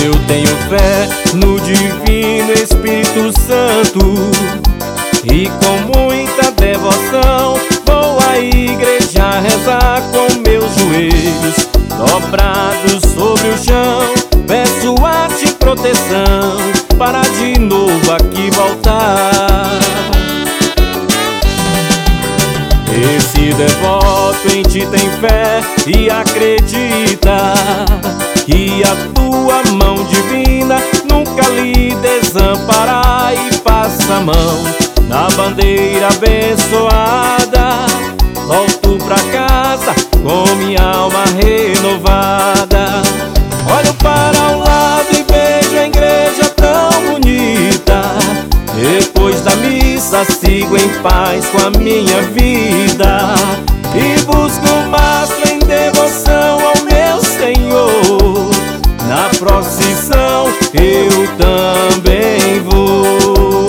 Eu tenho fé no Divino Espírito Santo e com muita devoção vou à igreja rezar com meus joelhos dobrados sobre o chão. Peço a ti proteção para de novo aqui voltar. Esse devoto em ti tem fé e acredita que a tua mão divina nunca lhe desamparará, e passa a mão na bandeira abençoada. Volto pra casa com minha alma renovada. Olho para o lado e vejo a igreja tão bonita. Depois da missa sigo em paz com a minha vida e busco mastro em devoção ao meu Senhor. Na procissão eu também vou.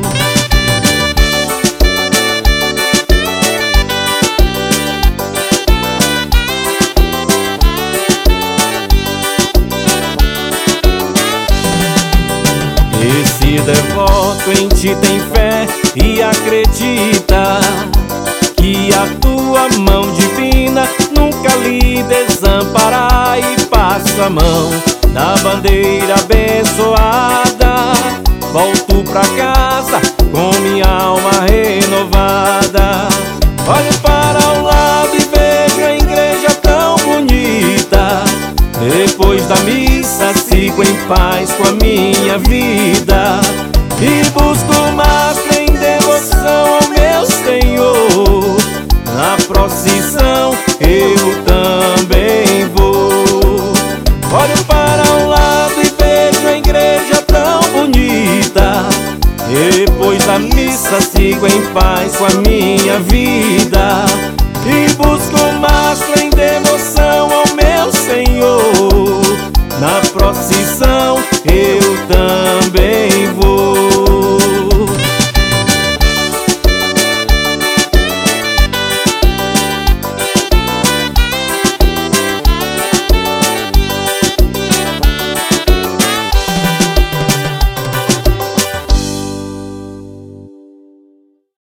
Esse devoto em ti tem fé e acredita que a tua mão divina nunca lhe desamparará, e passa a mão na bandeira abençoada. Volto pra casa com minha alma renovada. Olho para o lado e vejo a igreja tão bonita. Depois da missa sigo em paz com a minha vida e busco mastro em devoção ao meu Senhor. Na procissão eu também vou. Olho para um lado e vejo a igreja tão bonita. Depois da missa sigo em paz com a minha vida e busco